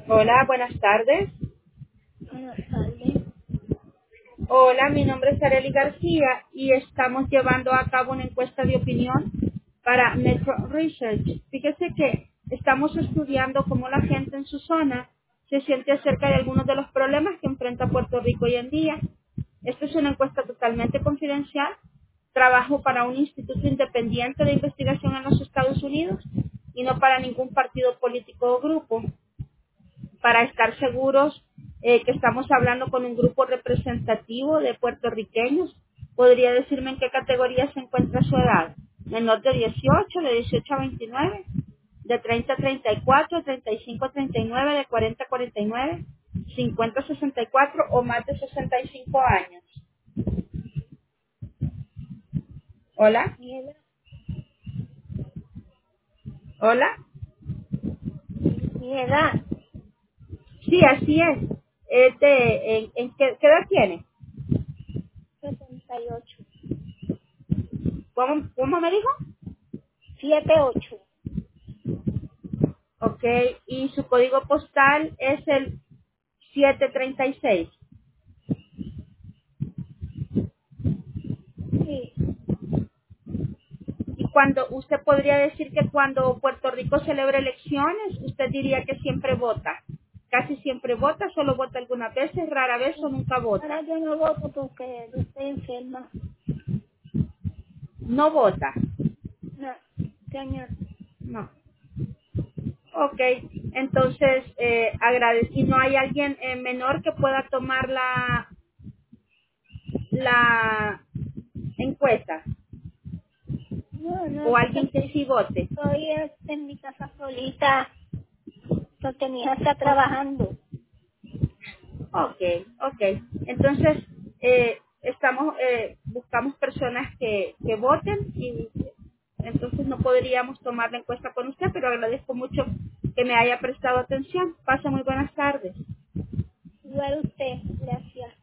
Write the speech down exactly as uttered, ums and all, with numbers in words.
Hola, buenas tardes. Buenas tardes. Hola, mi nombre es Arely García y estamos llevando a cabo una encuesta de opinión para Metro Research. Fíjese que estamos estudiando cómo la gente en su zona se siente acerca de algunos de los problemas que enfrenta Puerto Rico hoy en día. Esta es una encuesta totalmente confidencial. Trabajo para un instituto independiente de investigación en los Estados Unidos y no para ningún partido político o grupo. Para estar seguros eh, que estamos hablando con un grupo representativo de puertorriqueños. ¿Podría decirme en qué categoría se encuentra su edad? Menor de dieciocho, de dieciocho a veintinueve, de treinta a treinta y cuatro, treinta y cinco a treinta y nueve, de cuarenta a cuarenta y nueve, cincuenta a sesenta y cuatro o más de sesenta y cinco años. Hola, Mi edad, hola. mi edad, Sí, así es. Este, ¿en, en qué, qué edad tiene? sesenta y ocho. ¿Cómo, cómo me dijo? siete ocho. Ok, y su código postal es el setecientos treinta y seis. Sí. Y cuando usted podría decir que cuando Puerto Rico celebra elecciones, usted diría que siempre vota. Casi siempre vota, solo vota algunas veces, rara vez o nunca Ahora vota. yo no voto porque yo estoy enferma. No vota. No, señor. No. Ok, entonces eh, agradezco. ¿Y no hay alguien eh, menor que pueda tomar la, la encuesta? No, no, ¿O porque alguien que sí vote? estoy este, en mi casa solita porque mi hija está Ok. trabajando. Ok, ok. Entonces, eh, estamos, eh, buscamos personas que, que voten y entonces no podríamos tomar la encuesta con usted, pero agradezco mucho que me haya prestado atención. Pasa muy buenas tardes. Igual usted, gracias.